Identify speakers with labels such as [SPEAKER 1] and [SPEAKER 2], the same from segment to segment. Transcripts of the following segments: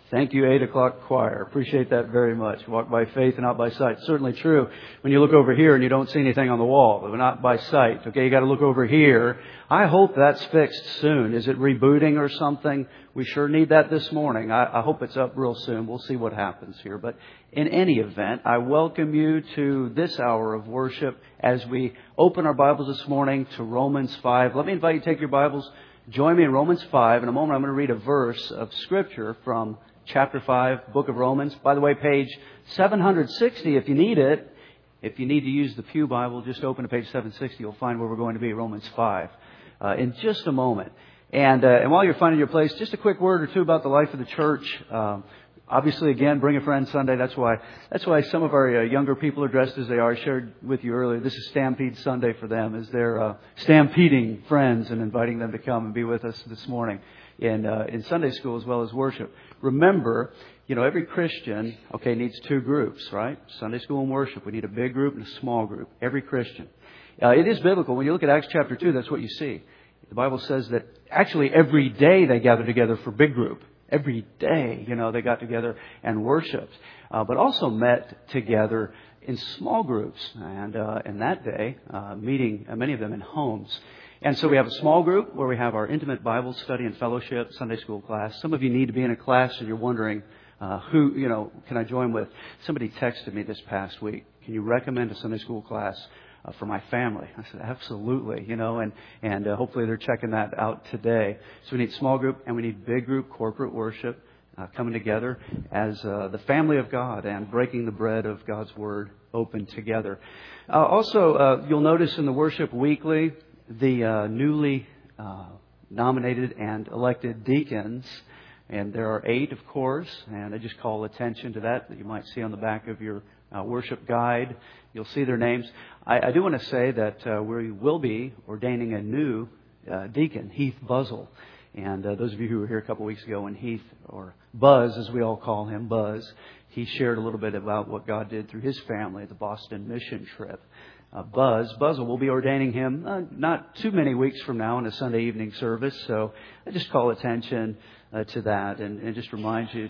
[SPEAKER 1] Thank you, 8 o'clock choir. Appreciate that very much. Walk by faith and not by sight. Certainly true when you look over here and you don't see anything on the wall. But not by sight. Okay, you got to look over here. I hope that's fixed soon. Is it rebooting or something? We sure need that this morning. I hope it's up real soon. We'll see what happens here. But in any event, I welcome you to this hour of worship as we open our Bibles this morning to Romans 5. Let me invite you to take your Bibles. Join me in Romans 5. In a moment, I'm going to read a verse of Scripture from Chapter 5, Book of Romans. By the way, page 760 if you need it. If you need to use the Pew Bible, just open to page 760. You'll find where we're going to be, Romans 5, in just a moment. And while you're finding your place, just a quick word or two about the life of the church. Obviously, again, Bring a Friend Sunday. That's why some of our younger people are dressed as they are. I shared with you earlier. This is Stampede Sunday for them, as they're stampeding friends and inviting them to come and be with us this morning in Sunday school as well as worship. Remember, every Christian, needs two groups, right? Sunday school and worship. We need a big group and a small group. Every Christian. It is biblical. When you look at Acts chapter 2, that's what you see. The Bible says that actually every day they gather together for big group. Every day, they got together and worshiped, but also met together in small groups. And in that day, meeting many of them in homes. And so we have a small group where we have our intimate Bible study and fellowship, Sunday school class. Some of you need to be in a class and you're wondering who can I join with. Somebody texted me this past week. Can you recommend a Sunday school class for my family? I said, absolutely, and hopefully they're checking that out today. So we need small group and we need big group corporate worship coming together as the family of God and breaking the bread of God's Word open together. Also, you'll notice in the worship weekly, the newly nominated and elected deacons, and there are 8, of course, and I just call attention to that you might see on the back of your worship guide. You'll see their names. I do want to say that we will be ordaining a new deacon, Heath Buzzle. And those of you who were here a couple weeks ago, when Heath, or Buzz as we all call him, Buzz, he shared a little bit about what God did through his family at the Boston mission trip. Buzzle will be ordaining him not too many weeks from now in a Sunday evening service. So I just call attention to that and just remind you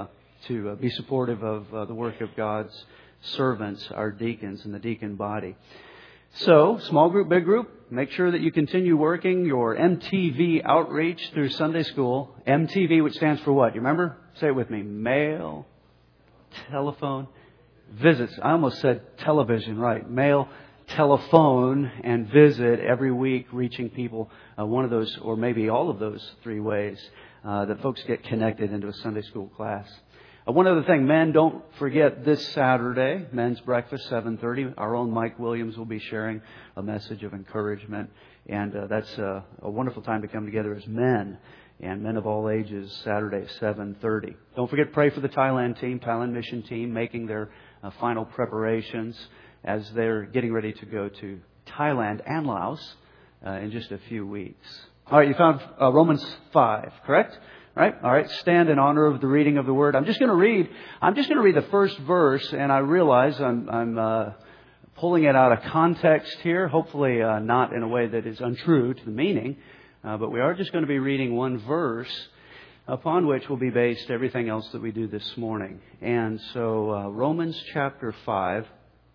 [SPEAKER 1] to be supportive of the work of God's servants, our deacons and the deacon body. So, small group, big group, make sure that you continue working your MTV outreach through Sunday school. MTV, which stands for what? You remember? Say it with me. Mail, telephone, visits. I almost said television, right. Mail, telephone, and visit every week, reaching people one of those, or maybe all of those 3 ways that folks get connected into a Sunday school class. One other thing, men, don't forget this Saturday, men's breakfast, 7:30. Our own Mike Williams will be sharing a message of encouragement. And that's a wonderful time to come together as men and men of all ages, Saturday, 7:30. Don't forget to pray for the Thailand mission team, making their final preparations as they're getting ready to go to Thailand and Laos in just a few weeks. All right, you found Romans 5, correct? Right? All right. Stand in honor of the reading of the Word. I'm just going to read the first verse, and I realize I'm pulling it out of context here. Hopefully, not in a way that is untrue to the meaning, but we are just going to be reading one verse, upon which will be based everything else that we do this morning. And so, Romans chapter 5,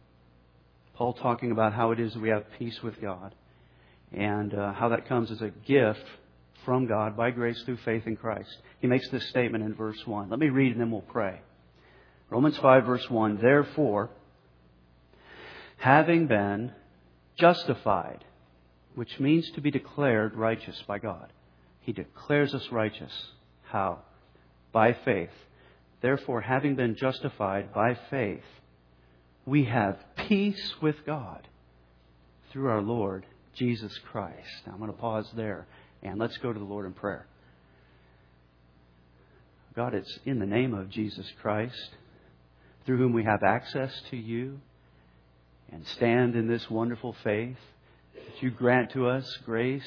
[SPEAKER 1] Paul talking about how it is that we have peace with God, and how that comes as a gift from God by grace through faith in Christ. He makes this statement in verse 1. Let me read and then we'll pray. Romans 5 verse 1. Therefore, having been justified, which means to be declared righteous by God. He declares us righteous. How? By faith. Therefore, having been justified by faith, we have peace with God through our Lord Jesus Christ. Now, I'm going to pause there. And let's go to the Lord in prayer. God, it's in the name of Jesus Christ, through whom we have access to you and stand in this wonderful faith, that you grant to us grace,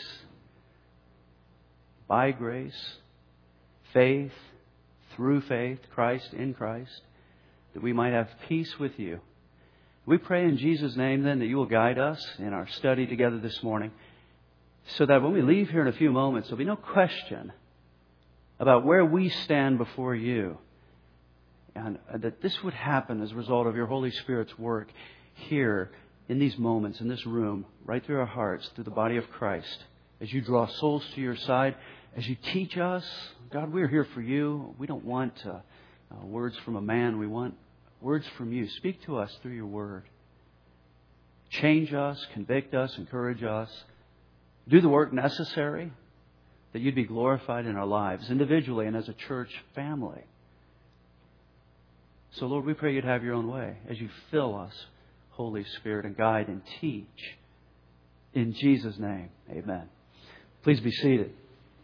[SPEAKER 1] by grace, faith, through faith, Christ in Christ, that we might have peace with you. We pray in Jesus' name then that you will guide us in our study together this morning, so that when we leave here in a few moments, there'll be no question about where we stand before you. And that this would happen as a result of your Holy Spirit's work here in these moments, in this room, right through our hearts, through the body of Christ. As you draw souls to your side, as you teach us, God, we're here for you. We don't want words from a man. We want words from you. Speak to us through your word. Change us, convict us, encourage us. Do the work necessary that you'd be glorified in our lives, individually and as a church family. So, Lord, we pray you'd have your own way as you fill us, Holy Spirit, and guide and teach. In Jesus' name, amen. Please be seated.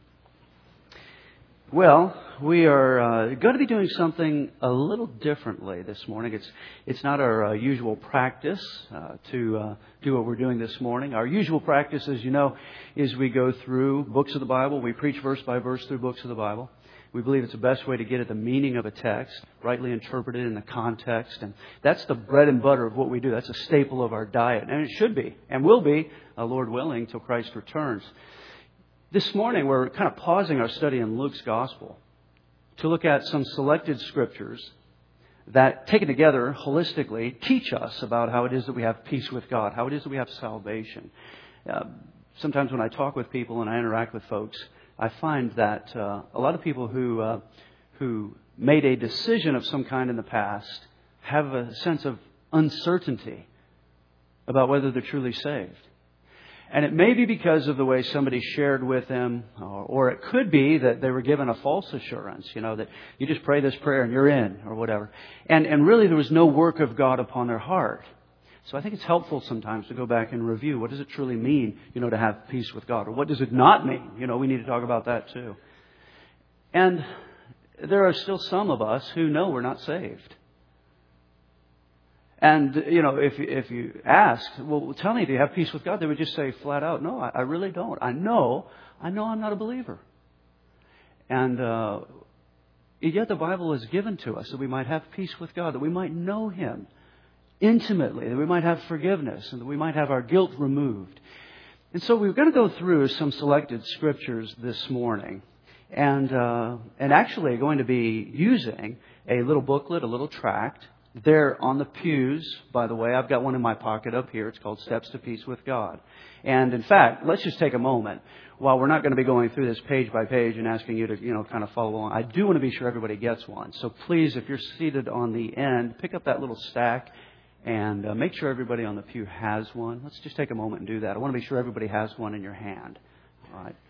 [SPEAKER 1] Well, we are going to be doing something a little differently this morning. It's not our usual practice to do what we're doing this morning. Our usual practice, as you know, is we go through books of the Bible. We preach verse by verse through books of the Bible. We believe it's the best way to get at the meaning of a text, rightly interpreted in the context. And that's the bread and butter of what we do. That's a staple of our diet. And it should be, and will be, Lord willing, till Christ returns. This morning, we're kind of pausing our study in Luke's Gospel to look at some selected scriptures that, taken together holistically, teach us about how it is that we have peace with God, how it is that we have salvation. Sometimes when I talk with people and I interact with folks, I find that a lot of people who made a decision of some kind in the past have a sense of uncertainty about whether they're truly saved. And it may be because of the way somebody shared with them, or it could be that they were given a false assurance, that you just pray this prayer and you're in, or whatever. And really there was no work of God upon their heart. So I think it's helpful sometimes to go back and review. What does it truly mean, to have peace with God? Or what does it not mean? We need to talk about that too. And there are still some of us who know we're not saved. And, if you ask, well, tell me, do you have peace with God? They would just say flat out, no, I really don't. I know I'm not a believer. And yet the Bible is given to us that we might have peace with God, that we might know Him intimately, that we might have forgiveness, and that we might have our guilt removed. And so we're going to go through some selected scriptures this morning. And actually going to be using a little booklet, a little tract. They're on the pews, by the way. I've got one in my pocket up here. It's called Steps to Peace with God. And in fact, let's just take a moment. While we're not going to be going through this page by page and asking you to, kind of follow along, I do want to be sure everybody gets one. So please, if you're seated on the end, pick up that little stack and make sure everybody on the pew has one. Let's just take a moment and do that. I want to be sure everybody has one in your hand. All right.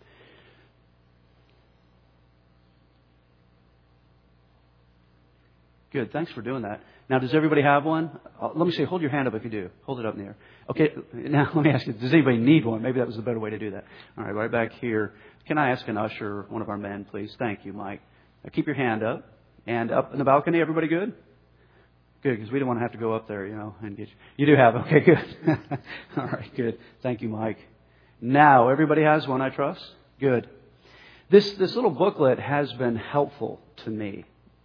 [SPEAKER 1] Good. Thanks for doing that. Now, does everybody have one? Let me see. Hold your hand up if you do. Hold it up in the air. Okay. Now, let me ask you, does anybody need one? Maybe that was the better way to do that. All right. Right back here. Can I ask an usher, one of our men, please? Thank you, Mike. Now, keep your hand up. And up in the balcony, everybody good? Good, because we don't want to have to go up there, and get you. You do have. Okay, good. All right, good. Thank you, Mike. Now, everybody has one, I trust? Good. This little booklet has been helpful to me.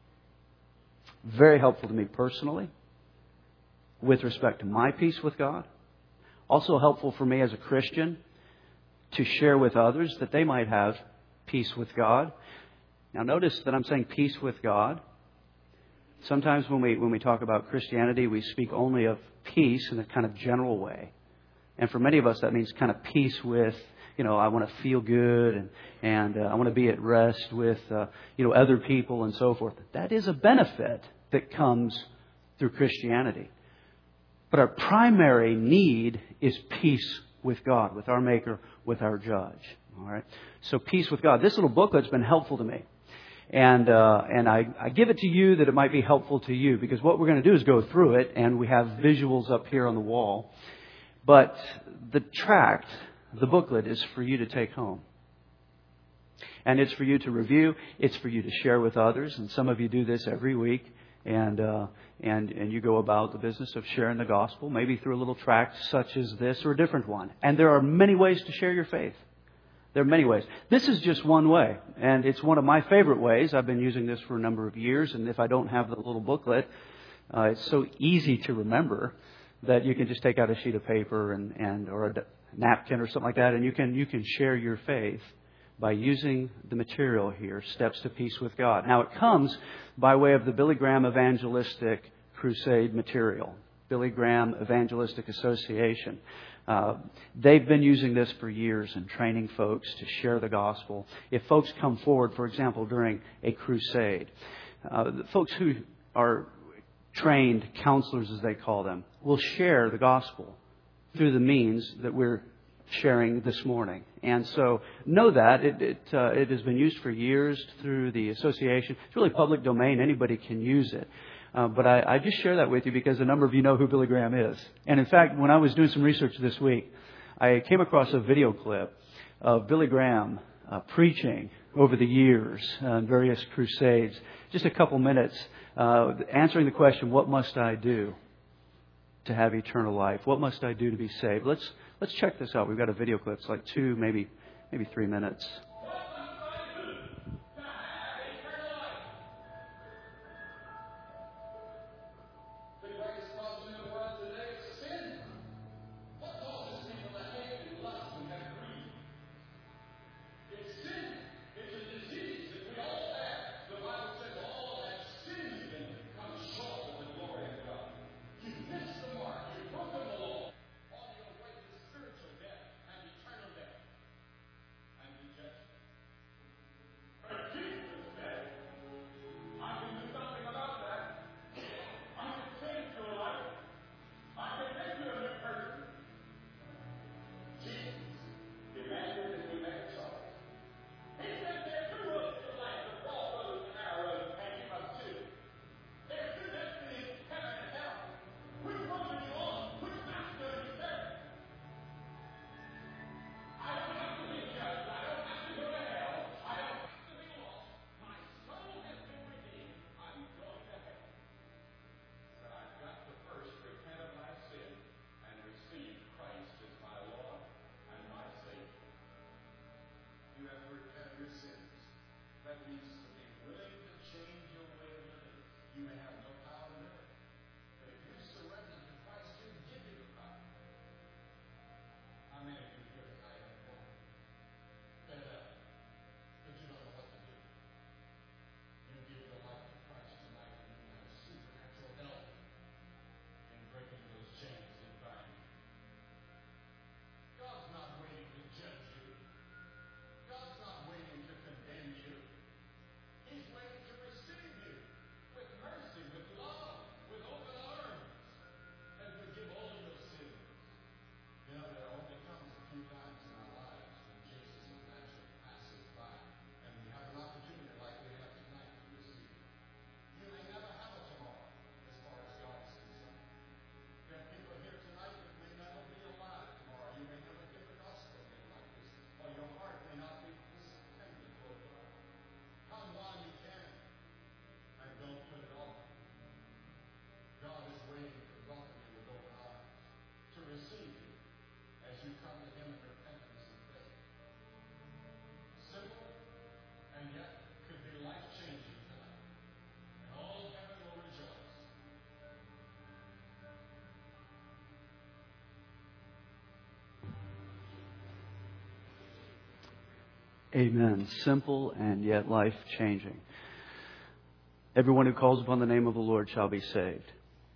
[SPEAKER 1] Very helpful to me personally with respect to my peace with God. Also helpful for me as a Christian to share with others that they might have peace with God. Now notice that I'm saying peace with God. Sometimes when we talk about Christianity, we speak only of peace in a kind of general way. And for many of us, that means kind of peace with, I want to feel good and I want to be at rest with, other people and so forth. That is a benefit that comes through Christianity. But our primary need is peace with God, with our Maker, with our Judge. All right. So peace with God. This little booklet's been helpful to me. And I give it to you that it might be helpful to you, because what we're going to do is go through it, and we have visuals up here on the wall. But the tract, the booklet, is for you to take home. And it's for you to review. It's for you to share with others. And some of you do this every week. And you go about the business of sharing the gospel, maybe through a little tract such as this or a different one. And there are many ways to share your faith. There are many ways. This is just one way. And it's one of my favorite ways. I've been using this for a number of years. And if I don't have the little booklet, it's so easy to remember that you can just take out a sheet of paper or a napkin or something like that, and you can share your faith by using the material here, Steps to Peace with God. Now, it comes by way of the Billy Graham Evangelistic Crusade material, Billy Graham Evangelistic Association. They've been using this for years and training folks to share the gospel. If folks come forward, for example, during a crusade, the folks who are trained counselors, as they call them, will share the gospel through the means that we're sharing this morning. And so know that it has been used for years through the association. It's really public domain. Anybody can use it. But I just share that with you because a number of you know who Billy Graham is. And in fact, when I was doing some research this week, I came across a video clip of Billy Graham preaching over the years on various crusades. Just a couple minutes answering the question, what must I do to have eternal life? What must I do to be saved? Let's check this out. We've got a video clip. It's like 2, maybe 3 minutes. Amen. Simple and yet life-changing. Everyone who calls upon the name of the Lord shall be saved.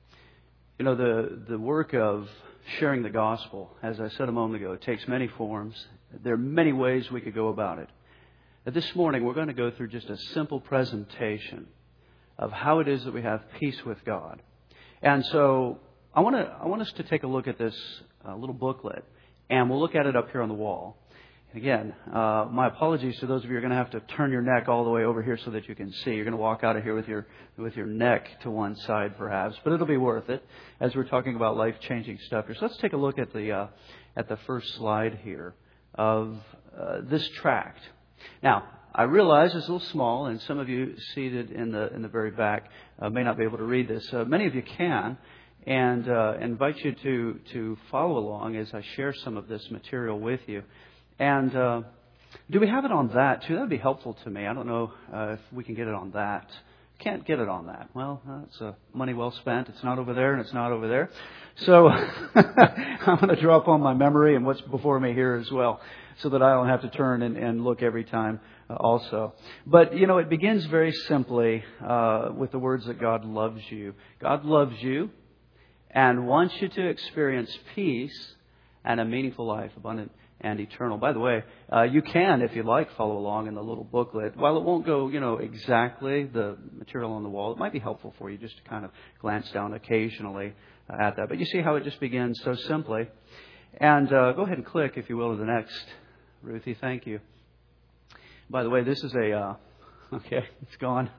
[SPEAKER 1] You know, the work of sharing the gospel, as I said a moment ago, it takes many forms. There are many ways we could go about it. But this morning, we're going to go through just a simple presentation of how it is that we have peace with God. And so I want us to take a look at this little booklet, and we'll look at it up here on the wall. Again, my apologies to those of you who are going to have to turn your neck all the way over here so that you can see. You're going to walk out of here with your neck to one side, perhaps, but it'll be worth it as we're talking about life-changing stuff here. So let's take a look at the first slide here of this tract. Now, I realize it's a little small, and some of you seated in the very back may not be able to read this. Many of you can, and invite you to follow along as I share some of this material with you. And do we have it on that, too? That would be helpful to me. I don't know if we can get it on that Can't get it on that. Well, it's money well spent. It's not over there and it's not over there. So I'm going to draw upon my memory and what's before me here as well, so that I don't have to turn and look every time also. But, it begins very simply with the words that God loves you. God loves you and wants you to experience peace and a meaningful life, abundant and eternal. By the way, you can, if you like, follow along in the little booklet. While it won't go, exactly the material on the wall, it might be helpful for you just to kind of glance down occasionally at that. But you see how it just begins so simply. And go ahead and click, if you will, to the next. Ruthie, thank you. By the way, this is okay, it's gone.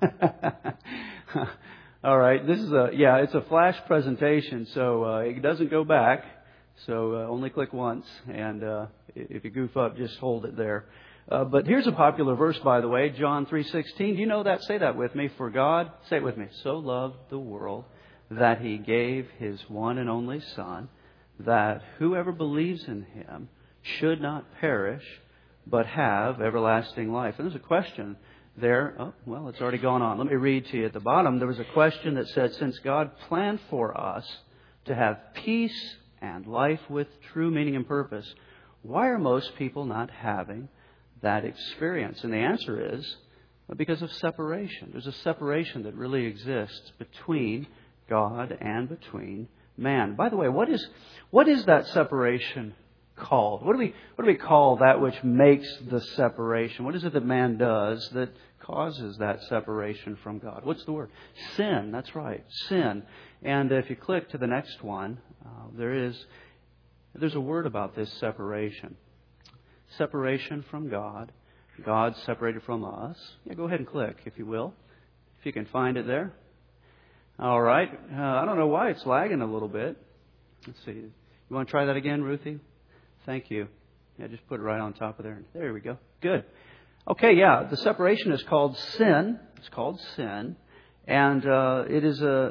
[SPEAKER 1] All right, this is it's a flash presentation, so it doesn't go back. So only click once, and if you goof up, just hold it there. But here's a popular verse, by the way, John 3:16. Do you know that? Say that with me. For God, say it with me, so loved the world that He gave His one and only Son, that whoever believes in Him should not perish, but have everlasting life. And there's a question there. Oh, well, it's already gone on. Let me read to you at the bottom. There was a question that said, since God planned for us to have peace and life with true meaning and purpose, why are most people not having that experience? And the answer is because of separation. There's a separation that really exists between God and between man. By the way, what is that separation called? What do we call that which makes the separation? What is it that man does that causes that separation from God? What's the word? Sin. That's right. Sin. And if you click to the next one, there's a word about this separation. Separation from God. God separated from us. Yeah, go ahead and click, if you will. If you can find it there. All right. I don't know why it's lagging a little bit. Let's see. You want to try that again, Ruthie? Thank you. Yeah, just put it right on top of there. There we go. Good. Okay, yeah. The separation is called sin. It's called sin. And it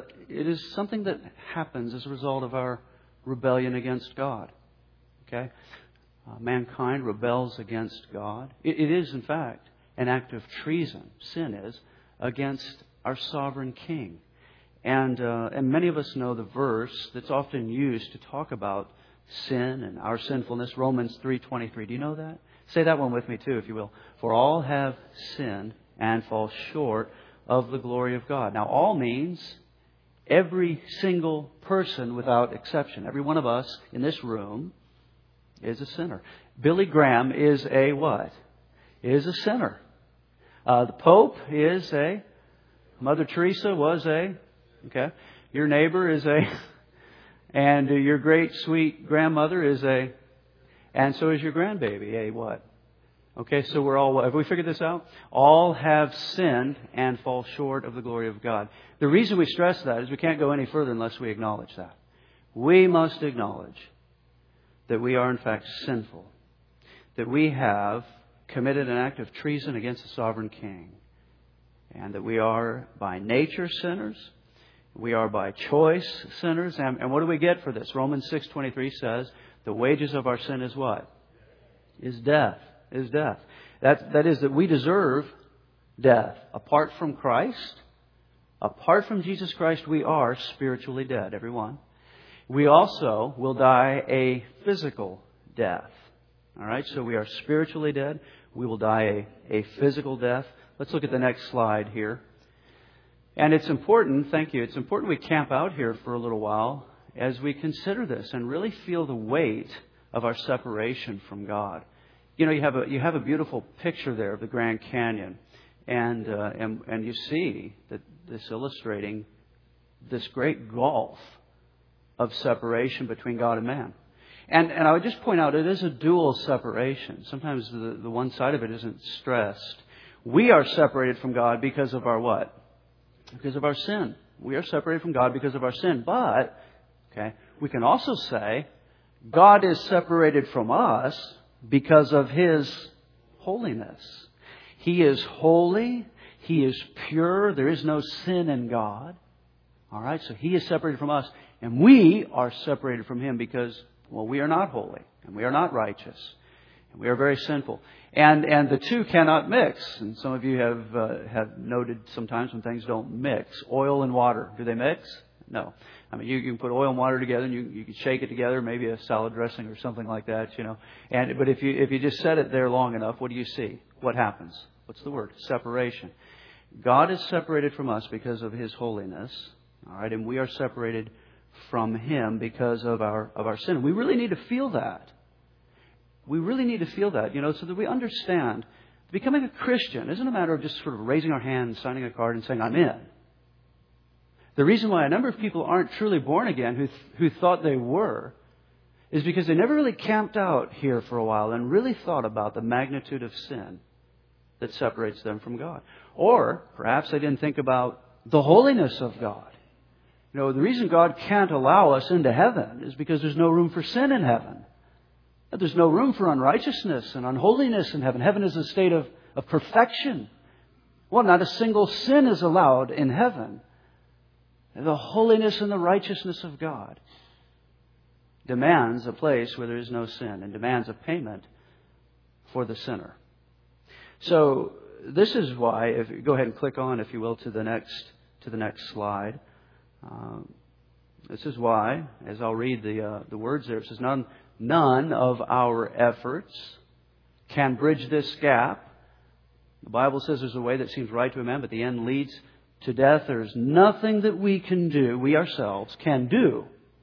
[SPEAKER 1] is something that happens as a result of our rebellion against God. Okay? Mankind rebels against God. It is, in fact, an act of treason. Sin is against our sovereign King. And many of us know the verse that's often used to talk about sin and our sinfulness, Romans 3:23. Do you know that? Say that one with me too, if you will. For all have sinned and fall short of the glory of God. Now, all means every single person without exception. Every one of us in this room is a sinner. Billy Graham is a what? Is a sinner. The Pope is a... Mother Teresa was a... Okay. Your neighbor is a... And your great sweet grandmother is a... And so is your grandbaby a what? Okay, so we're all... Have we figured this out? All have sinned and fall short of the glory of God. The reason we stress that is we can't go any further unless we acknowledge that. We must acknowledge that we are in fact sinful. That we have committed an act of treason against the sovereign King. And that we are by nature sinners. We are by choice sinners. And what do we get for this? Romans 6:23 says, the wages of our sin is what? Is death. Is death. That is that we deserve death. Apart from Christ, apart from Jesus Christ, we are spiritually dead, everyone. We also will die a physical death. All right, so we are spiritually dead. We will die a physical death. Let's look at the next slide here. And it's important, thank you, it's important we camp out here for a little while as we consider this and really feel the weight of our separation from God. You know, you have a beautiful picture there of the Grand Canyon, and you see that this illustrating this great gulf of separation between God and man. And I would just point out it is a dual separation. Sometimes the one side of it isn't stressed. We are separated from God because of our what? Because of our sin. We are separated from God because of our sin. But, okay, we can also say God is separated from us because of His holiness. He is holy. He is pure. There is no sin in God. All right, so He is separated from us. And we are separated from Him because, well, we are not holy and we are not righteous. We are very sinful. And the two cannot mix. And some of you have noted sometimes when things don't mix. Oil and water, do they mix? No. I mean, you can put oil and water together and you can shake it together, maybe a salad dressing or something like that, But if you just set it there long enough, what do you see? What happens? What's the word? Separation. God is separated from us because of His holiness. All right, and we are separated from Him because of our sin. We really need to feel that. We really need to feel that, so that we understand becoming a Christian isn't a matter of just sort of raising our hand, signing a card, and saying, I'm in. The reason why a number of people aren't truly born again who thought they were is because they never really camped out here for a while and really thought about the magnitude of sin that separates them from God. Or perhaps they didn't think about the holiness of God. The reason God can't allow us into heaven is because there's no room for sin in heaven. There's no room for unrighteousness and unholiness in heaven. Heaven is a state of perfection. Well, not a single sin is allowed in heaven. The holiness and the righteousness of God demands a place where there is no sin and demands a payment for the sinner. So this is why, if you go ahead and click on, if you will, to the next slide. This is why, as I'll read the words there, it says, None of our efforts can bridge this gap. The Bible says there's a way that seems right to a man, but the end leads to death. There's nothing that we can do, we ourselves can do,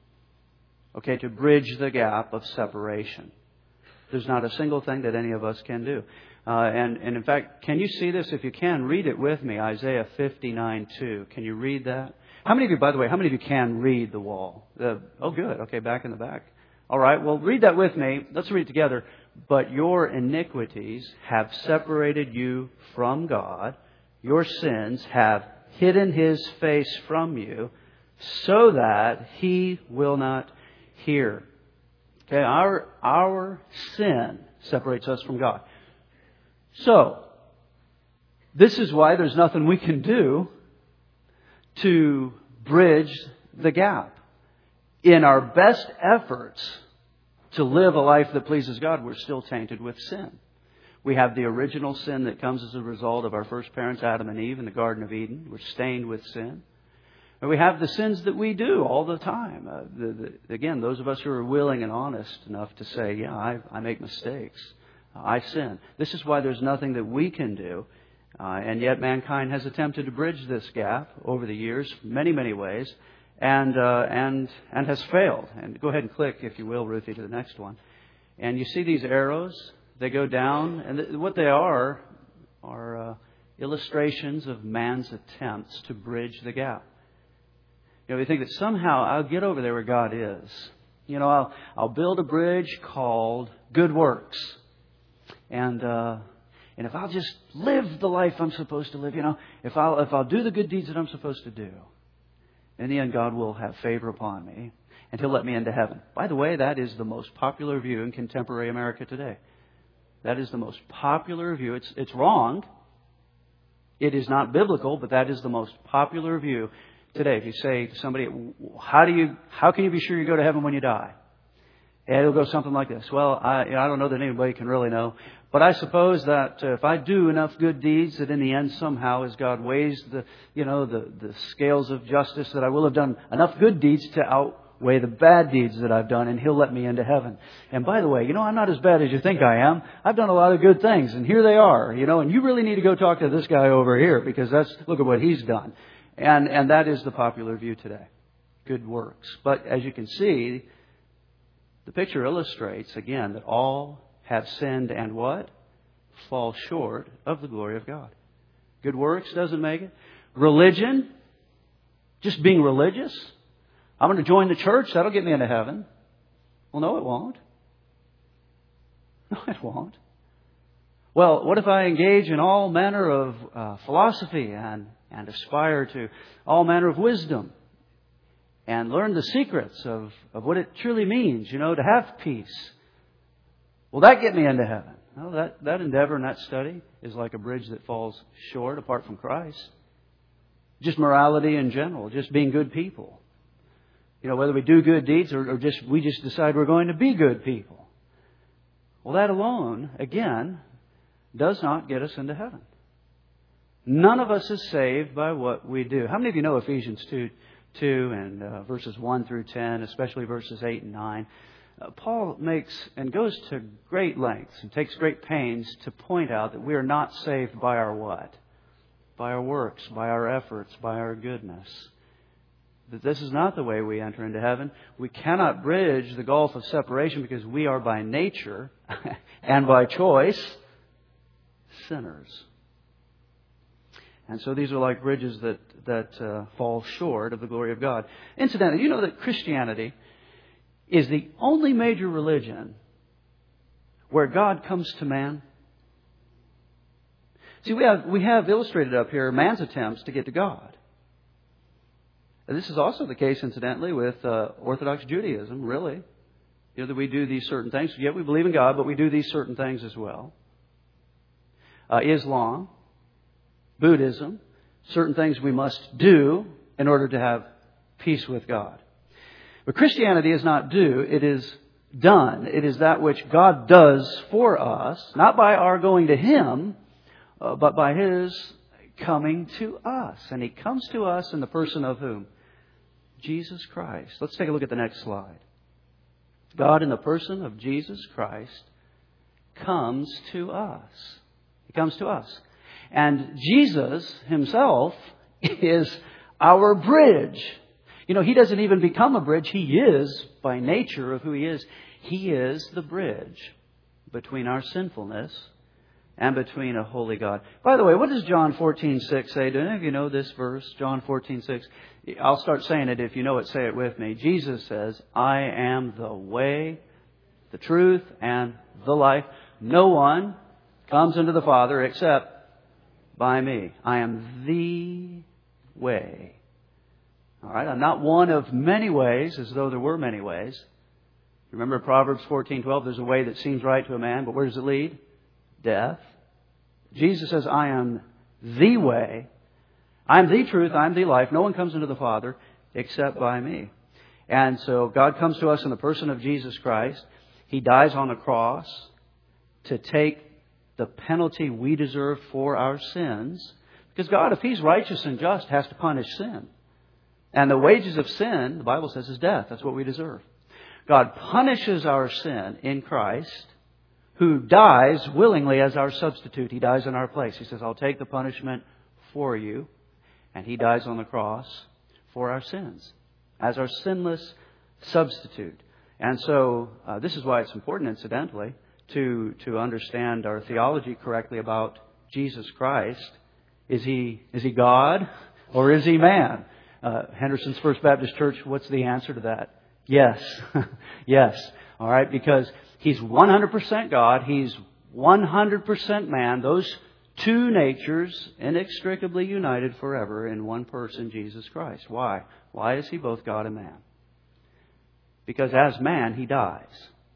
[SPEAKER 1] to bridge the gap of separation. There's not a single thing that any of us can do. And in fact, can you see this? If you can, read it with me. Isaiah 59:2. Can you read that? How many of you, by the way, can read the wall? Oh, good. Okay, back in the back. All right, well, read that with me. Let's read it together. But your iniquities have separated you from God. Your sins have hidden His face from you so that He will not hear. Okay, our sin separates us from God. So, this is why there's nothing we can do to bridge the gap. In our best efforts to live a life that pleases God, we're still tainted with sin. We have the original sin that comes as a result of our first parents, Adam and Eve, in the Garden of Eden. We're stained with sin. And we have the sins that we do all the time. Again, those of us who are willing and honest enough to say, yeah, I make mistakes. I sin. This is why there's nothing that we can do. And yet mankind has attempted to bridge this gap over the years, many, many ways, and has failed. And go ahead and click, if you will, Ruthie, to the next one. And you see these arrows? They go down, and what they are illustrations of man's attempts to bridge the gap. We think that somehow I'll get over there where God is. I'll build a bridge called good works. And if I'll just live the life I'm supposed to live, if I'll do the good deeds that I'm supposed to do, in the end God will have favor upon me and He'll let me into heaven. By the way, that is the most popular view in contemporary America today. That is the most popular view. It's wrong. It is not biblical, but that is the most popular view today. If you say to somebody, how can you be sure you go to heaven when you die? And it'll go something like this. Well, I don't know that anybody can really know. But I suppose that if I do enough good deeds, that in the end somehow, as God weighs the scales of justice, that I will have done enough good deeds to outweigh the bad deeds that I've done, and He'll let me into heaven. And by the way, I'm not as bad as you think I am. I've done a lot of good things, and here they are. And you really need to go talk to this guy over here because look at what he's done. And that is the popular view today. Good works. But as you can see, the picture illustrates, again, that all have sinned and what? Fall short of the glory of God. Good works doesn't make it. Religion, just being religious. I'm going to join the church. That'll get me into heaven. Well, no, it won't. No, it won't. Well, what if I engage in all manner of philosophy and aspire to all manner of wisdom and learn the secrets of what it truly means, to have peace? Will that get me into heaven? Well, that endeavor and that study is like a bridge that falls short apart from Christ. Just morality in general, just being good people. Whether we do good deeds or we just decide we're going to be good people. Well, that alone, again, does not get us into heaven. None of us is saved by what we do. How many of you know Ephesians 2 and verses 1 through 10, especially verses 8 and 9? Paul makes and goes to great lengths and takes great pains to point out that we are not saved by our what? By our works, by our efforts, by our goodness. That this is not the way we enter into heaven. We cannot bridge the gulf of separation because we are by nature and by choice sinners. And so these are like bridges that fall short of the glory of God. Incidentally, you know that Christianity is the only major religion where God comes to man. See, we have illustrated up here man's attempts to get to God. And this is also the case, incidentally, with Orthodox Judaism, really. You know, that we do these certain things. Yet we believe in God, but we do these certain things as well. Islam, Buddhism, certain things we must do in order to have peace with God. But Christianity is not do, it is done. It is that which God does for us, not by our going to Him, but by His coming to us. And He comes to us in the person of whom? Jesus Christ. Let's take a look at the next slide. God in the person of Jesus Christ comes to us. He comes to us. And Jesus Himself is our bridge. You know, He doesn't even become a bridge. He is, by nature of who He is, He is the bridge between our sinfulness and between a holy God. By the way, what does John 14:6 say? Do any of you know this verse? John 14:6. I'll start saying it. If you know it, say it with me. Jesus says, I am the way, the truth, and the life. No one comes into the Father except by me. I am the way. All right, I'm not one of many ways, as though there were many ways. Remember Proverbs 14:12, there's a way that seems right to a man, but where does it lead? Death. Jesus says, I am the way. I am the truth. I am the life. No one comes into the Father except by me. And so God comes to us in the person of Jesus Christ. He dies on the cross to take the penalty we deserve for our sins. Because God, if He's righteous and just, has to punish sin. And the wages of sin, the Bible says, is death. That's what we deserve. God punishes our sin in Christ, who dies willingly as our substitute. He dies in our place. He says, I'll take the punishment for you. And He dies on the cross for our sins as our sinless substitute. And so this is why it's important, incidentally, to understand our theology correctly about Jesus Christ. Is He God or is He man? Henderson's First Baptist Church, what's the answer to that? Yes. Yes. All right, because He's 100% God. He's 100% man. Those two natures inextricably united forever in one person, Jesus Christ. Why? Why is He both God and man? Because as man, He dies.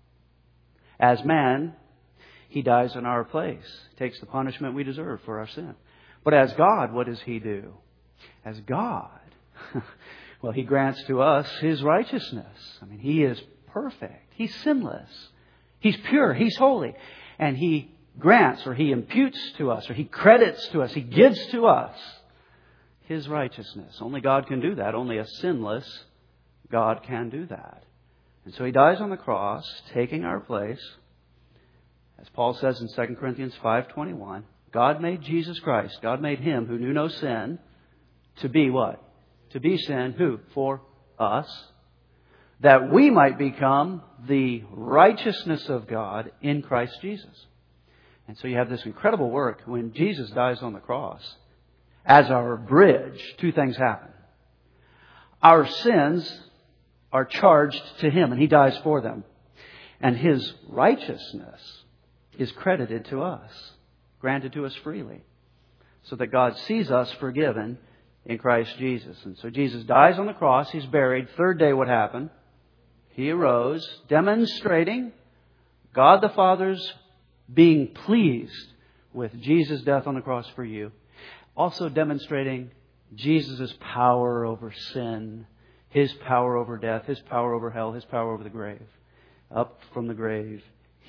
[SPEAKER 1] As man, He dies in our place. He takes the punishment we deserve for our sin. But as God, what does He do? As God, well, He grants to us His righteousness. I mean, He is perfect. He's sinless. He's pure. He's holy. And He grants, or He imputes to us, or He credits to us, He gives to us His righteousness. Only God can do that. Only a sinless God can do that. And so He dies on the cross, taking our place. As Paul says in 2 Corinthians 5:21, God made Jesus Christ, God made Him who knew no sin, to be what? To be sin, who? For us. That we might become the righteousness of God in Christ Jesus. And so you have this incredible work. When Jesus dies on the cross, as our bridge, two things happen. Our sins are charged to Him, and He dies for them. And His righteousness is credited to us, granted to us freely, so that God sees us forgiven in Christ Jesus. And so Jesus dies on the cross. He's buried. Third day, what happened? He arose, demonstrating God the Father's being pleased with Jesus' death on the cross for you. Also demonstrating Jesus' power over sin, His power over death, His power over hell, His power over the grave. Up from the grave,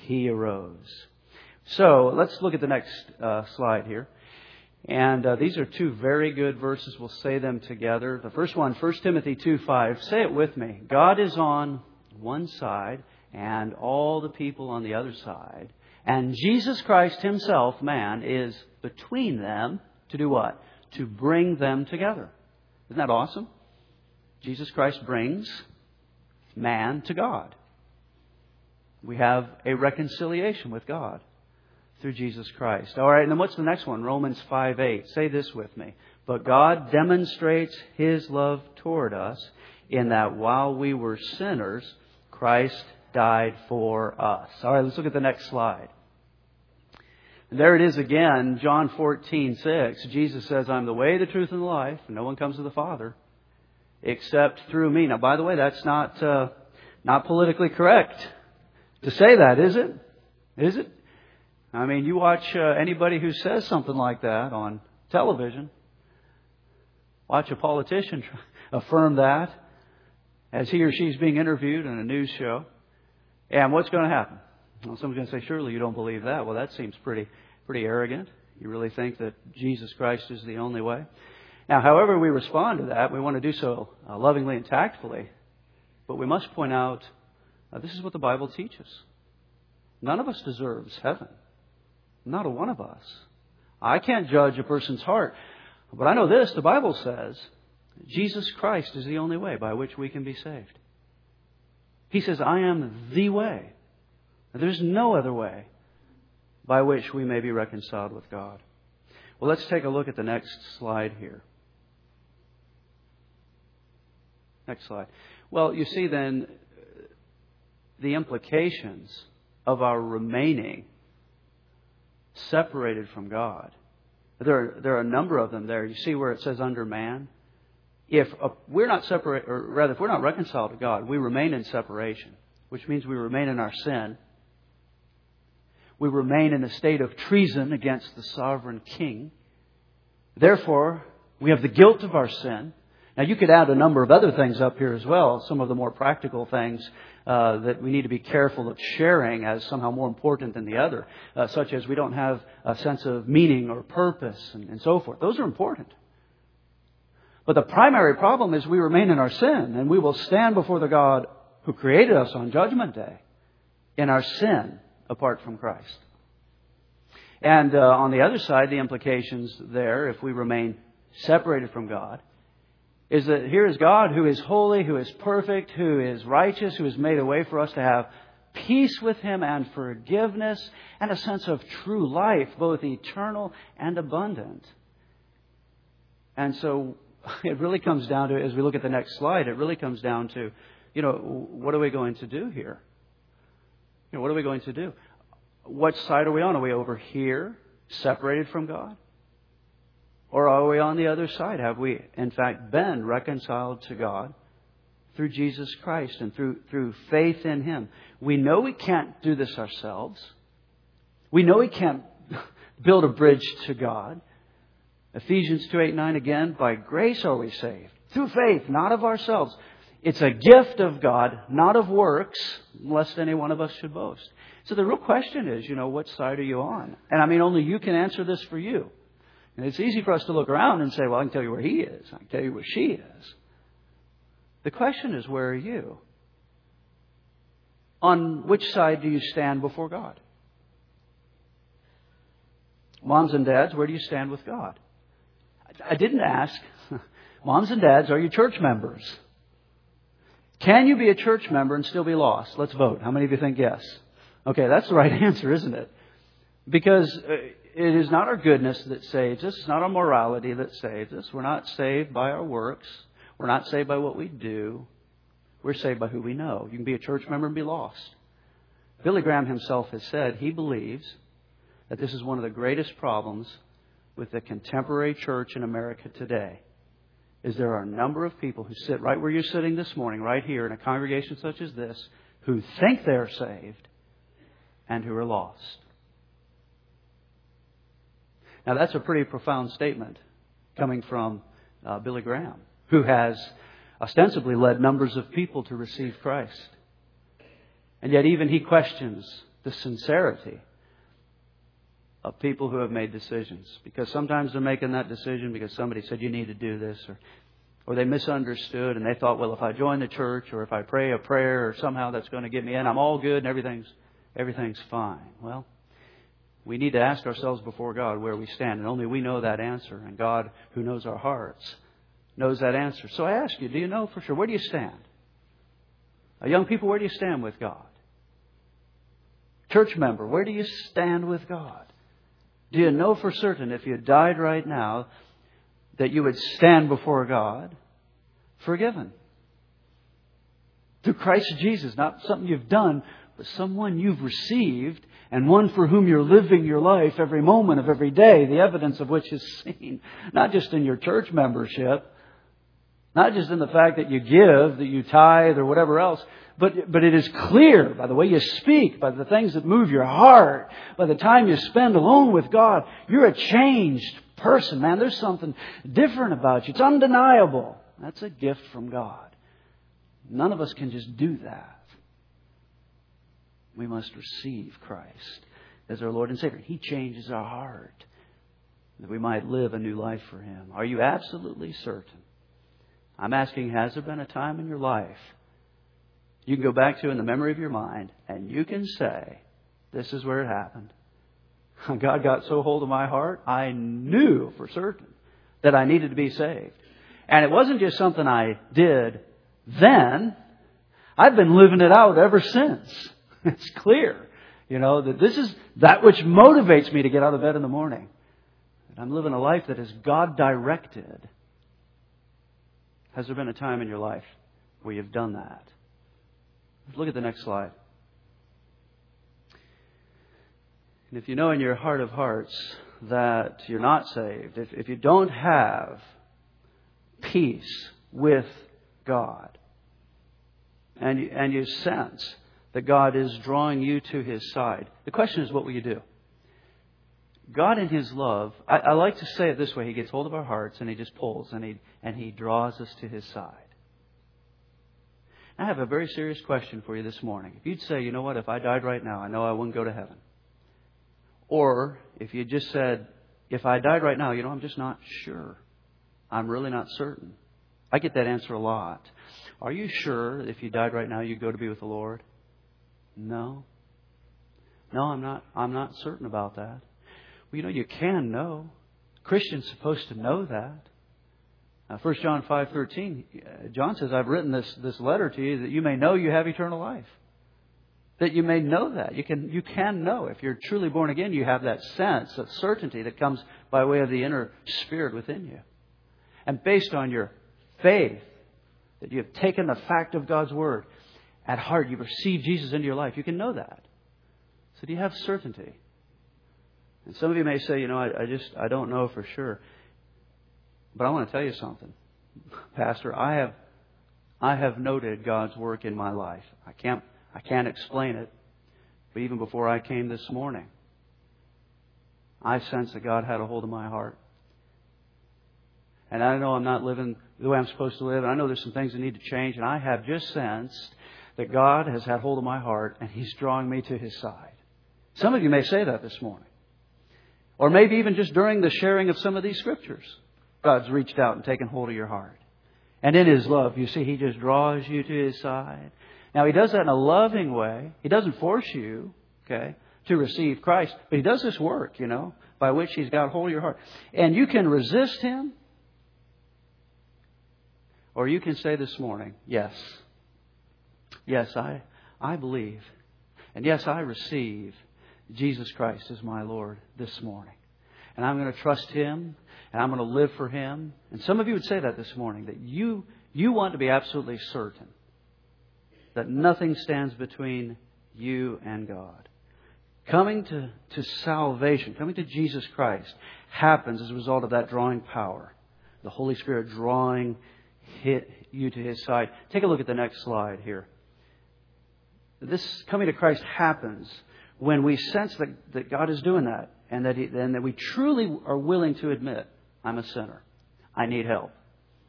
[SPEAKER 1] He arose. So let's look at the next slide here. And these are two very good verses. We'll say them together. The first one, 1 Timothy 2:5. Say it with me. God is on one side and all the people on the other side. And Jesus Christ Himself, man, is between them to do what? To bring them together. Isn't that awesome? Jesus Christ brings man to God. We have a reconciliation with God through Jesus Christ. All right, and then what's the next one? Romans 5:8. Say this with me. But God demonstrates His love toward us in that while we were sinners, Christ died for us. All right, let's look at the next slide. And there it is again, John 14:6. Jesus says, I'm the way, the truth, and the life, and no one comes to the Father except through me. Now, by the way, that's not politically correct to say that, is it? Is it? I mean, you watch anybody who says something like that on television. Watch a politician affirm that as he or she's being interviewed in a news show. And what's going to happen? Well, someone's going to say, surely you don't believe that. Well, that seems pretty arrogant. You really think that Jesus Christ is the only way? Now, however we respond to that, we want to do so lovingly and tactfully. But we must point out, this is what the Bible teaches. None of us deserves heaven. Not a one of us. I can't judge a person's heart. But I know this, the Bible says, Jesus Christ is the only way by which we can be saved. He says, I am the way. There's no other way by which we may be reconciled with God. Well, let's take a look at the next slide here. Next slide. Well, you see then the implications of our remaining separated from God. There are a number of them there. You see where it says under man? If we're not separate, or rather, if we're not reconciled to God, we remain in separation, which means we remain in our sin. We remain in a state of treason against the sovereign King. Therefore, we have the guilt of our sin. Now, you could add a number of other things up here as well, some of the more practical things that we need to be careful of sharing as somehow more important than the other, such as we don't have a sense of meaning or purpose and so forth. Those are important. But the primary problem is we remain in our sin, and we will stand before the God who created us on Judgment Day in our sin apart from Christ. And on the other side, the implications there, if we remain separated from God, is that here is God who is holy, who is perfect, who is righteous, who has made a way for us to have peace with Him and forgiveness and a sense of true life, both eternal and abundant. And so it really comes down to, as we look at the next slide, it really comes down to, what are we going to do here? What are we going to do? What side are we on? Are we over here, separated from God? Or are we on the other side? Have we, in fact, been reconciled to God through Jesus Christ and through faith in Him? We know we can't do this ourselves. We know we can't build a bridge to God. Ephesians 2:8-9 again, by grace are we saved. Through faith, not of ourselves. It's a gift of God, not of works, lest any one of us should boast. So the real question is, what side are you on? And I mean, only you can answer this for you. And it's easy for us to look around and say, well, I can tell you where he is. I can tell you where she is. The question is, where are you? On which side do you stand before God? Moms and dads, where do you stand with God? I didn't ask. Moms and dads, are you church members? Can you be a church member and still be lost? Let's vote. How many of you think yes? Okay, that's the right answer, isn't it? Because it is not our goodness that saves us. It's not our morality that saves us. We're not saved by our works. We're not saved by what we do. We're saved by who we know. You can be a church member and be lost. Billy Graham himself has said he believes that this is one of the greatest problems with the contemporary church in America today. Is there are a number of people who sit right where you're sitting this morning, right here in a congregation such as this, who think they're saved and who are lost. Now, that's a pretty profound statement coming from Billy Graham, who has ostensibly led numbers of people to receive Christ. And yet even he questions the sincerity of people who have made decisions. Because sometimes they're making that decision because somebody said you need to do this, or they misunderstood and they thought, well, if I join the church or if I pray a prayer or somehow that's going to get me in, I'm all good and everything's fine. Well, we need to ask ourselves before God where we stand. And only we know that answer. And God, who knows our hearts, knows that answer. So I ask you, do you know for sure? Where do you stand? Young people, where do you stand with God? Church member, where do you stand with God? Do you know for certain if you died right now that you would stand before God forgiven? Through Christ Jesus, not something you've done, but someone you've received and one for whom you're living your life every moment of every day, the evidence of which is seen not just in your church membership, not just in the fact that you give, that you tithe or whatever else, but it is clear by the way you speak, by the things that move your heart, by the time you spend alone with God. You're a changed person, man. There's something different about you. It's undeniable. That's a gift from God. None of us can just do that. We must receive Christ as our Lord and Savior. He changes our heart that we might live a new life for Him. Are you absolutely certain? I'm asking, has there been a time in your life you can go back to in the memory of your mind and you can say, this is where it happened. God got so hold of my heart, I knew for certain that I needed to be saved. And it wasn't just something I did then. I've been living it out ever since. It's clear, that this is that which motivates me to get out of bed in the morning. That I'm living a life that is God-directed. Has there been a time in your life where you've done that? Look at the next slide. And if you know in your heart of hearts that you're not saved, if you don't have peace with God, and you sense that God is drawing you to His side, the question is, what will you do? God in His love, I like to say it this way, He gets hold of our hearts and He just pulls and He draws us to His side. I have a very serious question for you this morning. If you'd say, you know what, if I died right now, I know I wouldn't go to heaven. Or if you just said, if I died right now, I'm just not sure. I'm really not certain. I get that answer a lot. Are you sure if you died right now, you'd go to be with the Lord? No. No, I'm not certain about that. Well, you can know. Christian's supposed to know that. 1 John 5:13, John says, I've written this letter to you that you may know you have eternal life. That you may know that. You can know. If you're truly born again, you have that sense of certainty that comes by way of the inner spirit within you. And based on your faith, that you have taken the fact of God's Word at heart, you've received Jesus into your life, you can know that. So do you have certainty? And some of you may say, I don't know for sure. But I want to tell you something, Pastor. I have noted God's work in my life. I can't explain it. But even before I came this morning, I sensed that God had a hold of my heart. And I know I'm not living the way I'm supposed to live. And I know there's some things that need to change. And I have just sensed that God has had hold of my heart and He's drawing me to His side. Some of you may say that this morning. Or maybe even just during the sharing of some of these scriptures. God's reached out and taken hold of your heart. And in His love, you see, He just draws you to His side. Now, He does that in a loving way. He doesn't force you, to receive Christ. But He does this work, by which He's got hold of your heart. And you can resist Him. Or you can say this morning, yes. Yes, I believe. And yes, I receive Jesus Christ as my Lord this morning. And I'm going to trust Him. And I'm going to live for Him. And some of you would say that this morning, that you want to be absolutely certain that nothing stands between you and God. Coming to salvation, coming to Jesus Christ, happens as a result of that drawing power. The Holy Spirit drawing you to His side. Take a look at the next slide here. This coming to Christ happens when we sense that God is doing that. And that we truly are willing to admit, I'm a sinner. I need help.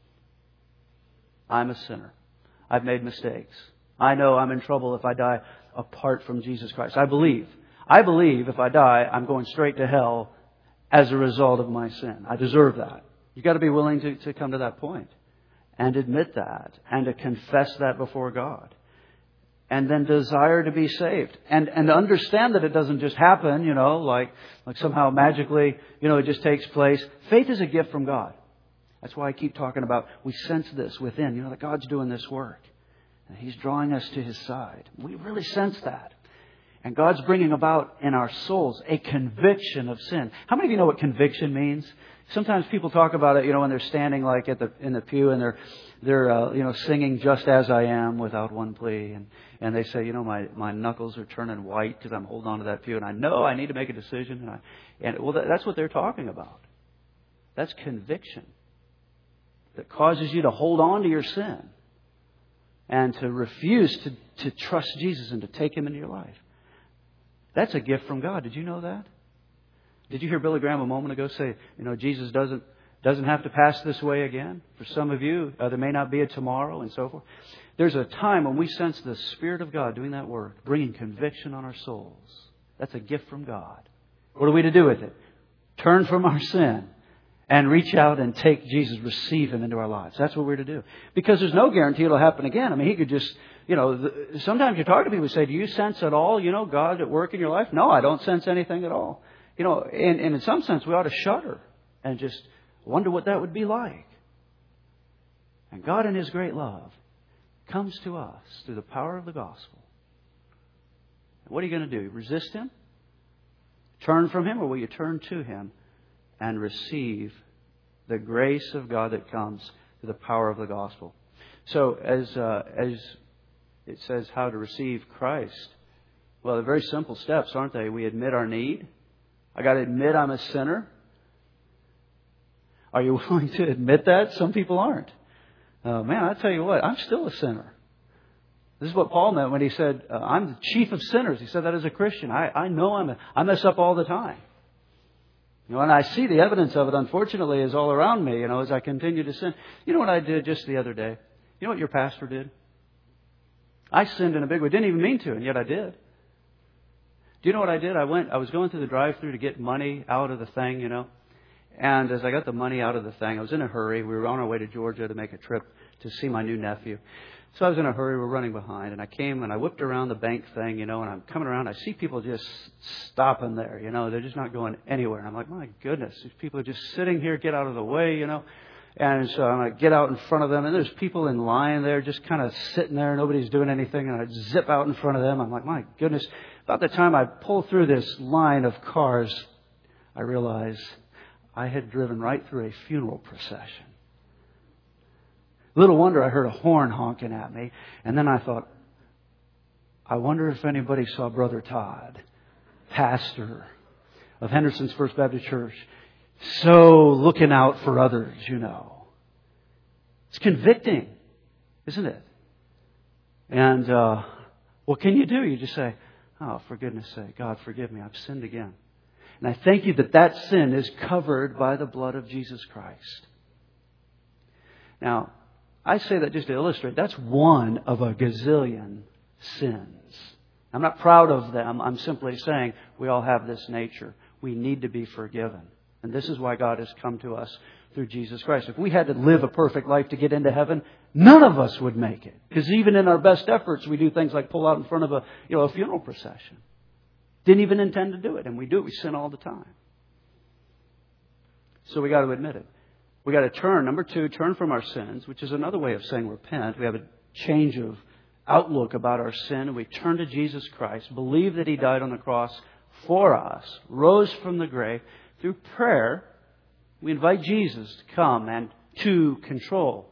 [SPEAKER 1] I'm a sinner. I've made mistakes. I know I'm in trouble if I die. apart from Jesus Christ. I believe if I die, I'm going straight to hell as a result of my sin. I deserve that. You've got to be willing to come to that point and admit that and to confess that before God. And then desire to be saved. And understand that it doesn't just happen, like somehow magically, it just takes place. Faith is a gift from God. That's why I keep talking about we sense this within, that God's doing this work. And He's drawing us to His side. We really sense that. And God's bringing about in our souls a conviction of sin. How many of you know what conviction means? Sometimes people talk about it, when they're standing like in the pew and they're singing "Just As I Am" without one plea, and they say, my knuckles are turning white because I'm holding on to that pew, and I know I need to make a decision, that's what they're talking about. That's conviction that causes you to hold on to your sin and to refuse to trust Jesus and to take Him into your life. That's a gift from God. Did you know that? Did you hear Billy Graham a moment ago say, Jesus doesn't have to pass this way again? For some of you, there may not be a tomorrow and so forth. There's a time when we sense the Spirit of God doing that work, bringing conviction on our souls. That's a gift from God. What are we to do with it? Turn from our sin and reach out and take Jesus, receive Him into our lives. That's what we're to do. Because there's no guarantee it'll happen again. I mean, He could just, sometimes you talk to people who say, do you sense at all, God at work in your life? No, I don't sense anything at all. And in some sense, we ought to shudder and just wonder what that would be like. And God in His great love comes to us through the power of the gospel. What are you going to do? Resist Him? Turn from Him? Or will you turn to Him and receive the grace of God that comes through the power of the gospel? So as it says how to receive Christ, well, they're very simple steps, aren't they? We admit our need. I got to admit I'm a sinner. Are you willing to admit that? Some people aren't. Man, I tell you what, I'm still a sinner. This is what Paul meant when he said, I'm the chief of sinners. He said that as a Christian. I know I mess up all the time. And I see the evidence of it, unfortunately, is all around me, as I continue to sin. You know what I did just the other day? You know what your pastor did? I sinned in a big way. Didn't even mean to, and yet I did. Do you know what I did? I was going through the drive-thru to get money out of the thing, And as I got the money out of the thing, I was in a hurry. We were on our way to Georgia to make a trip to see my new nephew. So I was in a hurry. We're running behind. And I came and I whipped around the bank thing, and I'm coming around. I see people just stopping there, They're just not going anywhere. And I'm like, my goodness, these people are just sitting here. Get out of the way, And so I'm like, get out in front of them. And there's people in line there just kind of sitting there. Nobody's doing anything. And I zip out in front of them. I'm like, my goodness. About the time I pull through this line of cars, I realize I had driven right through a funeral procession. Little wonder I heard a horn honking at me. And then I thought, I wonder if anybody saw Brother Todd, pastor of Henderson's First Baptist Church, so looking out for others, It's convicting, isn't it? And what can you do? You just say, oh, for goodness sake, God, forgive me. I've sinned again. And I thank you that sin is covered by the blood of Jesus Christ. Now, I say that just to illustrate. That's one of a gazillion sins. I'm not proud of them. I'm simply saying we all have this nature. We need to be forgiven. And this is why God has come to us through Jesus Christ. If we had to live a perfect life to get into heaven, none of us would make it. Because even in our best efforts, we do things like pull out in front of a funeral procession. Didn't even intend to do it. And we do it. We sin all the time. So we got to admit it. We got to turn. Number 2, turn from our sins, which is another way of saying repent. We have a change of outlook about our sin. We turn to Jesus Christ, believe that He died on the cross for us, rose from the grave. Through prayer, we invite Jesus to come and to control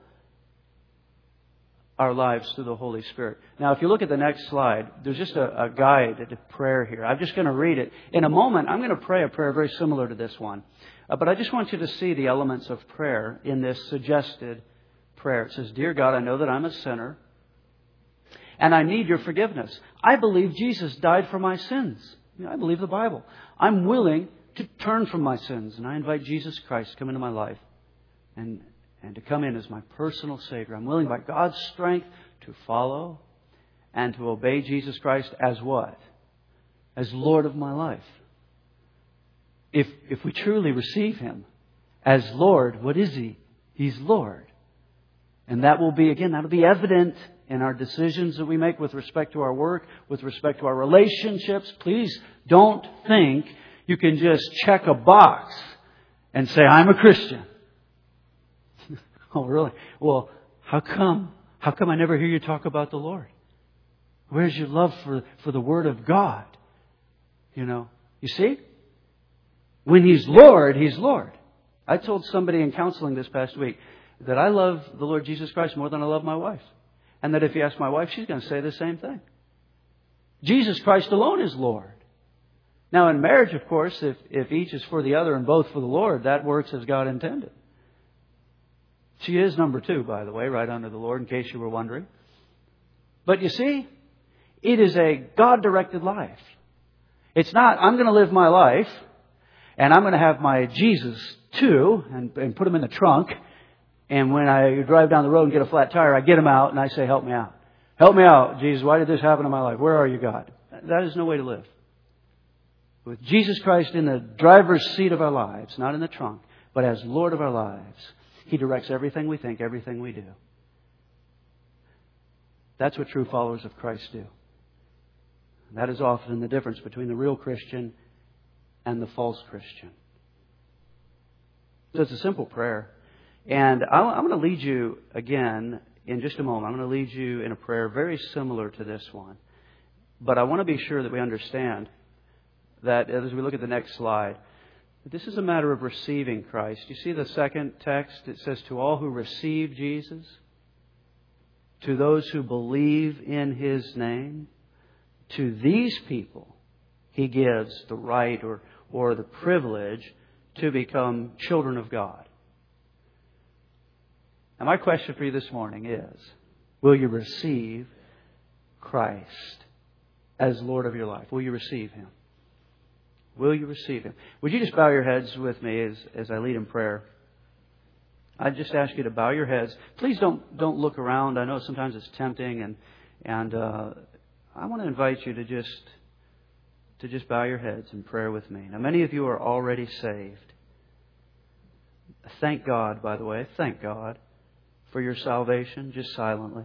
[SPEAKER 1] our lives through the Holy Spirit. Now, if you look at the next slide, there's just a guide to prayer here. I'm just going to read it. In a moment, I'm going to pray a prayer very similar to this one. But I just want you to see the elements of prayer in this suggested prayer. It says, Dear God, I know that I'm a sinner and I need your forgiveness. I believe Jesus died for my sins. I believe the Bible. I'm willing to turn from my sins, and I invite Jesus Christ to come into my life and to come in as my personal Savior. I'm willing by God's strength to follow and to obey Jesus Christ as what? As Lord of my life. If we truly receive Him as Lord, what is He? He's Lord. And that will be, again, that'll be evident in our decisions that we make with respect to our work, with respect to our relationships. Please don't think you can just check a box and say, I'm a Christian. Oh, really? Well, how come? How come I never hear you talk about the Lord? Where's your love for the Word of God? You see? When He's Lord, He's Lord. I told somebody in counseling this past week that I love the Lord Jesus Christ more than I love my wife. And that if you ask my wife, she's going to say the same thing. Jesus Christ alone is Lord. Now in marriage, of course, if each is for the other and both for the Lord, that works as God intended. She is number 2, by the way, right under the Lord, in case you were wondering. But you see, it is a God-directed life. It's not, I'm going to live my life, and I'm going to have my Jesus too, and put him in the trunk. And when I drive down the road and get a flat tire, I get him out and I say, help me out. Help me out, Jesus. Why did this happen in my life? Where are you, God? That is no way to live. With Jesus Christ in the driver's seat of our lives, not in the trunk, but as Lord of our lives, He directs everything we think, everything we do. That's what true followers of Christ do. That is often the difference between the real Christian and the false Christian. So it's a simple prayer. And I'm going to lead you again in just a moment. I'm going to lead you in a prayer very similar to this one. But I want to be sure that we understand that as we look at the next slide, this is a matter of receiving Christ. You see the second text? It says, to all who receive Jesus, to those who believe in His name, to these people He gives the right or the privilege to become children of God. Now my question for you this morning is, will you receive Christ as Lord of your life? Will you receive Him? Will you receive Him? Would you just bow your heads with me as I lead in prayer? I just ask you to bow your heads. Please don't look around. I know sometimes it's tempting, and I want to invite you to just bow your heads in prayer with me. Now, many of you are already saved. Thank God, by the way. Thank God for your salvation, just silently.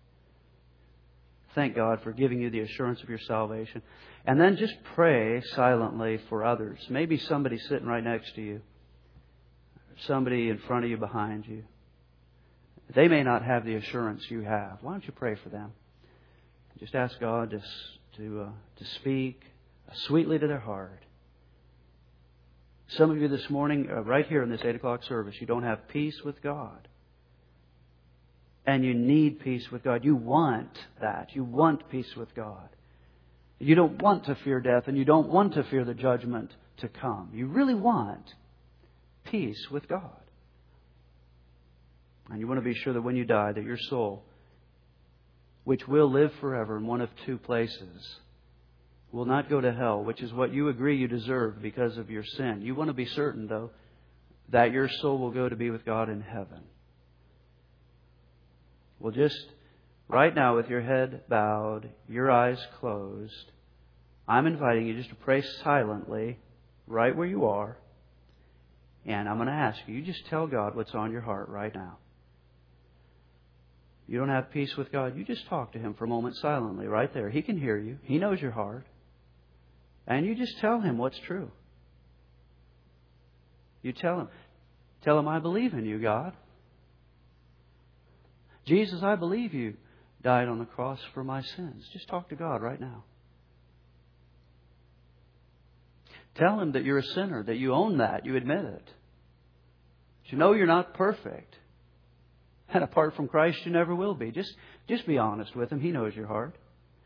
[SPEAKER 1] Thank God for giving you the assurance of your salvation. And then just pray silently for others. Maybe somebody sitting right next to you. Somebody in front of you, behind you. They may not have the assurance you have. Why don't you pray for them? Just ask God to speak sweetly to their heart. Some of you this morning, right here in this 8 o'clock service, you don't have peace with God. And you need peace with God. You want that. You want peace with God. You don't want to fear death, and you don't want to fear the judgment to come. You really want peace with God. And you want to be sure that when you die, that your soul, which will live forever in one of 2 places, will not go to hell, which is what you agree you deserve because of your sin. You want to be certain, though, that your soul will go to be with God in heaven. Well, just right now with your head bowed, your eyes closed, I'm inviting you just to pray silently right where you are. And I'm going to ask you, just tell God what's on your heart right now. You don't have peace with God, you just talk to Him for a moment silently right there. He can hear you. He knows your heart. And you just tell Him what's true. You tell Him, I believe in you, God. Jesus, I believe you died on the cross for my sins. Just talk to God right now. Tell Him that you're a sinner, that you own that, you admit it. You know you're not perfect. And apart from Christ, you never will be. Just be honest with Him. He knows your heart.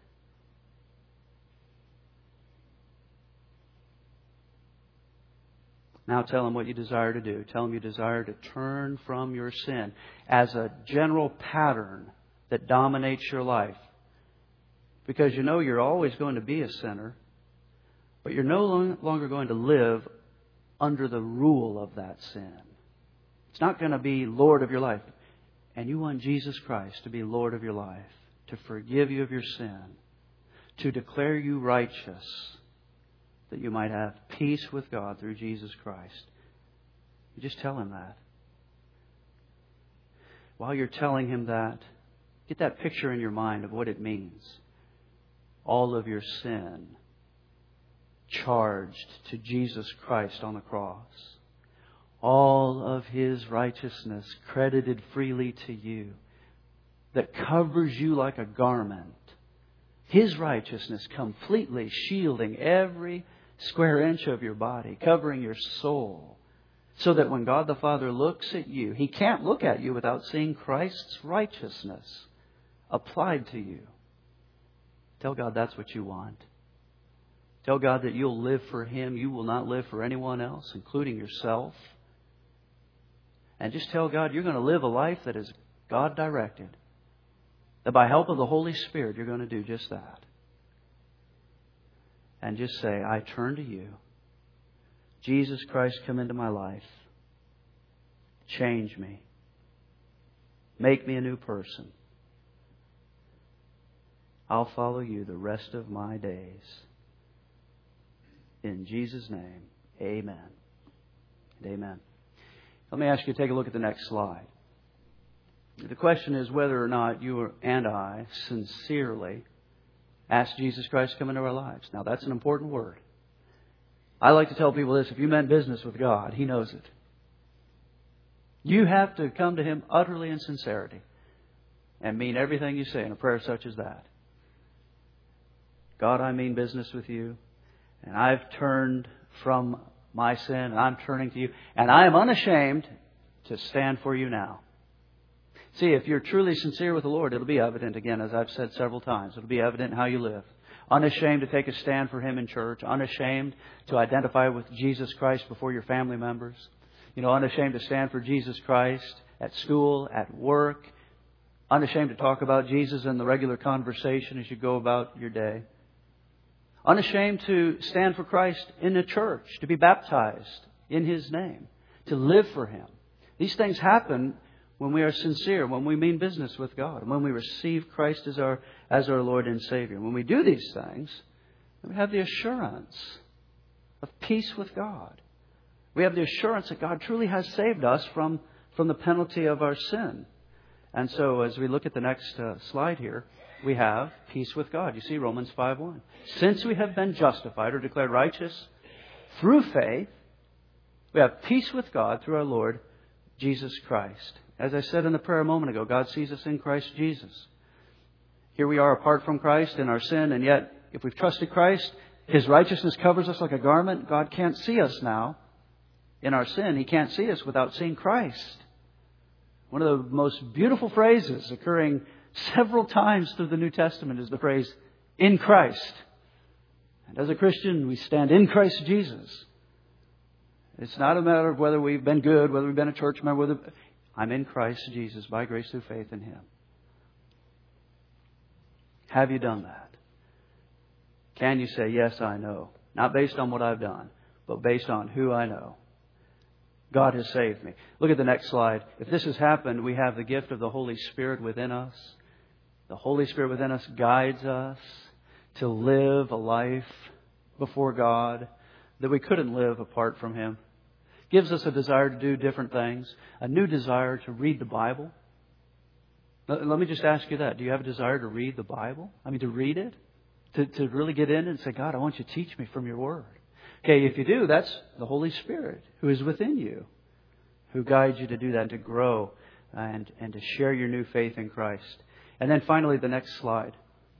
[SPEAKER 1] Now tell Him what you desire to do. Tell Him you desire to turn from your sin as a general pattern that dominates your life. Because you know you're always going to be a sinner, but you're no longer going to live under the rule of that sin. It's not going to be Lord of your life. And you want Jesus Christ to be Lord of your life. to forgive you of your sin, to declare you righteous, that you might have peace with God through Jesus Christ. You just tell Him that. While you're telling Him that, get that picture in your mind of what it means. All of your sin charged to Jesus Christ on the cross. All of His righteousness credited freely to you, that covers you like a garment. His righteousness completely shielding every square inch of your body, covering your soul, so that when God the Father looks at you, He can't look at you without seeing Christ's righteousness applied to you. Tell God that's what you want. Tell God that you'll live for Him. You will not live for anyone else, including yourself. And just tell God you're going to live a life that is God-directed. That by help of the Holy Spirit, you're going to do just that. And just say, I turn to You. Jesus Christ, come into my life. Change me. Make me a new person. I'll follow You the rest of my days. In Jesus' name, amen. And amen. Let me ask you to take a look at the next slide. The question is whether or not you and I sincerely ask Jesus Christ to come into our lives. Now, that's an important word. I like to tell people this: if you meant business with God, He knows it. You have to come to Him utterly in sincerity and mean everything you say in a prayer such as that. God, I mean business with You, and I've turned from my sin, and I'm turning to You, and I am unashamed to stand for You now. See, if you're truly sincere with the Lord, it'll be evident, again, as I've said several times. It'll be evident in how you live. Unashamed to take a stand for Him in church. Unashamed to identify with Jesus Christ before your family members. Unashamed to stand for Jesus Christ at school, at work. Unashamed to talk about Jesus in the regular conversation as you go about your day. Unashamed to stand for Christ in the church, to be baptized in His name, to live for Him. These things happen when we are sincere, when we mean business with God, when we receive Christ as our Lord and Savior. When we do these things, we have the assurance of peace with God. We have the assurance that God truly has saved us from the penalty of our sin. And so as we look at the next slide here, we have peace with God. You see Romans 5:1. Since we have been justified or declared righteous through faith, we have peace with God through our Lord Jesus Christ. As I said in the prayer a moment ago, God sees us in Christ Jesus. Here we are apart from Christ in our sin, and yet if we've trusted Christ, His righteousness covers us like a garment. God can't see us now in our sin. He can't see us without seeing Christ. One of the most beautiful phrases occurring several times through the New Testament is the phrase, in Christ. And as a Christian, we stand in Christ Jesus. It's not a matter of whether we've been good, whether we've been a church member, I'm in Christ Jesus by grace through faith in Him. Have you done that? Can you say, yes, I know? Not based on what I've done, but based on who I know. God has saved me. Look at the next slide. If this has happened, we have the gift of the Holy Spirit within us. The Holy Spirit within us guides us to live a life before God that we couldn't live apart from Him. Gives us a desire to do different things, a new desire to read the Bible. Let me just ask you that. Do you have a desire to read the Bible? To read it? To really get in it and say, God, I want You to teach me from Your Word. Okay, if you do, that's the Holy Spirit who is within you, who guides you to do that and to grow and to share your new faith in Christ. And then finally, the next slide.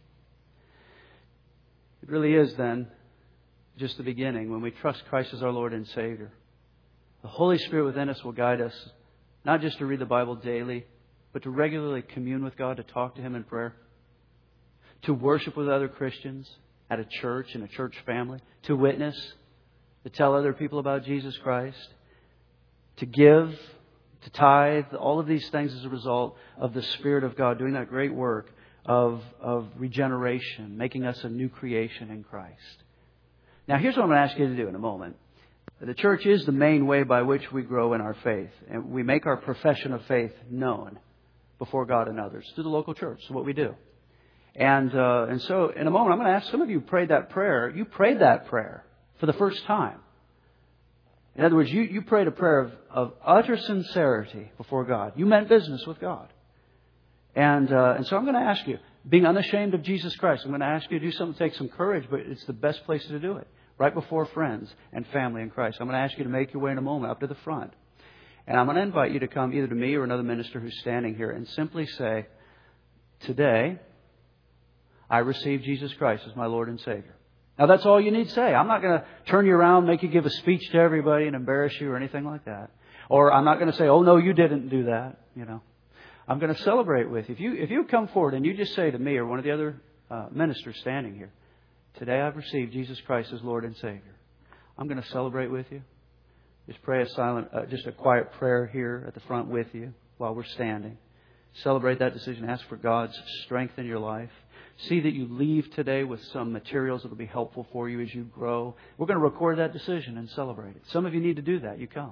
[SPEAKER 1] It really is then just the beginning when we trust Christ as our Lord and Savior. The Holy Spirit within us will guide us not just to read the Bible daily, but to regularly commune with God, to talk to Him in prayer, to worship with other Christians at a church, in a church family, to witness, to tell other people about Jesus Christ, to give, to tithe. All of these things as a result of the Spirit of God doing that great work of regeneration, making us a new creation in Christ. Now, here's what I'm going to ask you to do in a moment. The church is the main way by which we grow in our faith. And we make our profession of faith known before God and others through the local church. That's what we do. And so in a moment, I'm going to ask some of you who prayed that prayer. You prayed that prayer for the first time. In other words, you prayed a prayer of utter sincerity before God. You meant business with God. And so I'm going to ask you, being unashamed of Jesus Christ, I'm going to ask you to do something to take some courage, but it's the best place to do it. Right before friends and family in Christ. I'm going to ask you to make your way in a moment up to the front. And I'm going to invite you to come either to me or another minister who's standing here and simply say, today, I receive Jesus Christ as my Lord and Savior. Now, that's all you need to say. I'm not going to turn you around, make you give a speech to everybody and embarrass you or anything like that. Or I'm not going to say, oh, no, you didn't do that. I'm going to celebrate with you. If you come forward and you just say to me or one of the other ministers standing here, today I've received Jesus Christ as Lord and Savior. I'm going to celebrate with you. Just pray just a quiet prayer here at the front with you while we're standing. Celebrate that decision. Ask for God's strength in your life. See that you leave today with some materials that will be helpful for you as you grow. We're going to record that decision and celebrate it. Some of you need to do that. You come.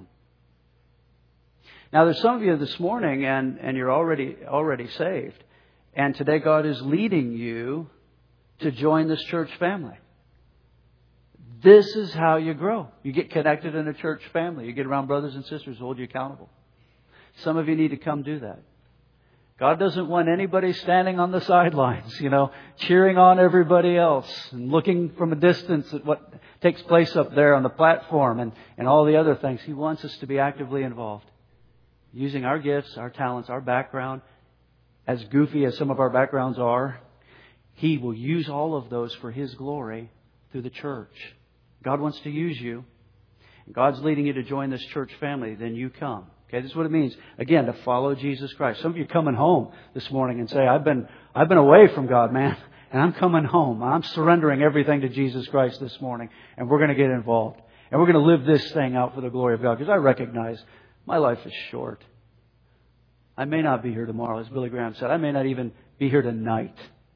[SPEAKER 1] Now, there's some of you this morning and you're already saved. And today God is leading you to join this church family. This is how you grow. You get connected in a church family. You get around brothers and sisters who hold you accountable. Some of you need to come do that. God doesn't want anybody standing on the sidelines, cheering on everybody else and looking from a distance at what takes place up there on the platform and all the other things. He wants us to be actively involved. Using our gifts, our talents, our background, as goofy as some of our backgrounds are, He will use all of those for His glory through the church. God wants to use you. And God's leading you to join this church family. Then you come. Okay, this is what it means, again, to follow Jesus Christ. Some of you coming home this morning and say, I've been away from God, man, and I'm coming home. I'm surrendering everything to Jesus Christ this morning, and we're going to get involved. And we're going to live this thing out for the glory of God, because I recognize my life is short. I may not be here tomorrow, as Billy Graham said. I may not even be here tonight.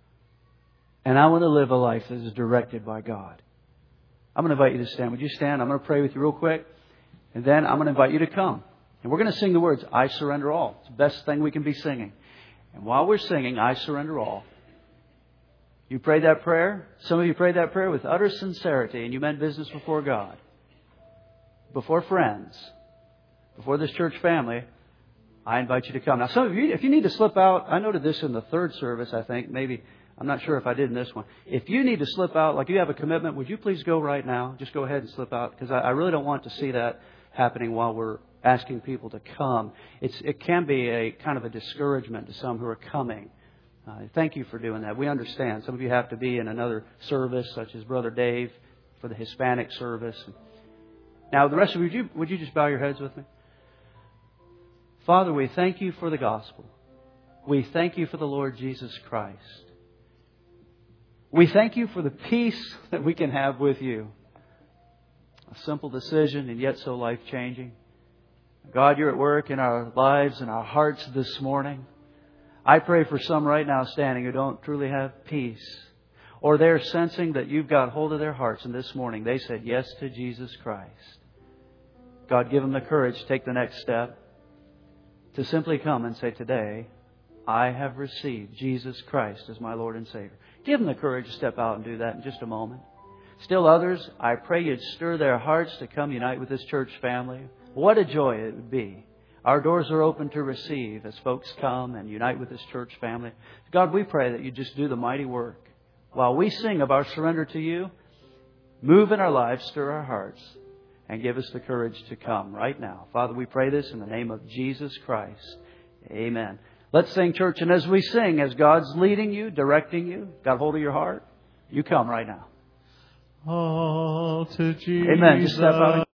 [SPEAKER 1] And I want to live a life that is directed by God. I'm going to invite you to stand. Would you stand? I'm going to pray with you real quick. And then I'm going to invite you to come. And we're going to sing the words, I surrender all. It's the best thing we can be singing. And while we're singing, I surrender all, you prayed that prayer. Some of you prayed that prayer with utter sincerity, and you meant business before God, before friends, before this church family. I invite you to come. Now, some of you, if you need to slip out, I noted this in the third service, I think. Maybe, I'm not sure if I did in this one. If you need to slip out, like you have a commitment, would you please go right now? Just go ahead and slip out, because I really don't want to see that happening while we're asking people to come. It can be a kind of a discouragement to some who are coming. Thank you for doing that. We understand. Some of you have to be in another service, such as Brother Dave for the Hispanic service. Now, the rest of you, would you just bow your heads with me? Father, we thank you for the gospel. We thank you for the Lord Jesus Christ. We thank you for the peace that we can have with you. A simple decision and yet so life-changing. God, you're at work in our lives and our hearts this morning. I pray for some right now standing who don't truly have peace, or they're sensing that you've got hold of their hearts, and this morning they said yes to Jesus Christ. God, give them the courage to take the next step, to simply come and say, today, I have received Jesus Christ as my Lord and Savior. Give them the courage to step out and do that in just a moment. Still others, I pray you'd stir their hearts to come unite with this church family. What a joy it would be. Our doors are open to receive as folks come and unite with this church family. God, we pray that you just do the mighty work. While we sing of our surrender to you, move in our lives, stir our hearts, and give us the courage to come right now. Father, we pray this in the name of Jesus Christ. Amen. Let's sing, church. And as we sing, as God's leading you, directing you, got hold of your heart, you come right now.
[SPEAKER 2] All to Jesus.
[SPEAKER 1] Amen. Just step out.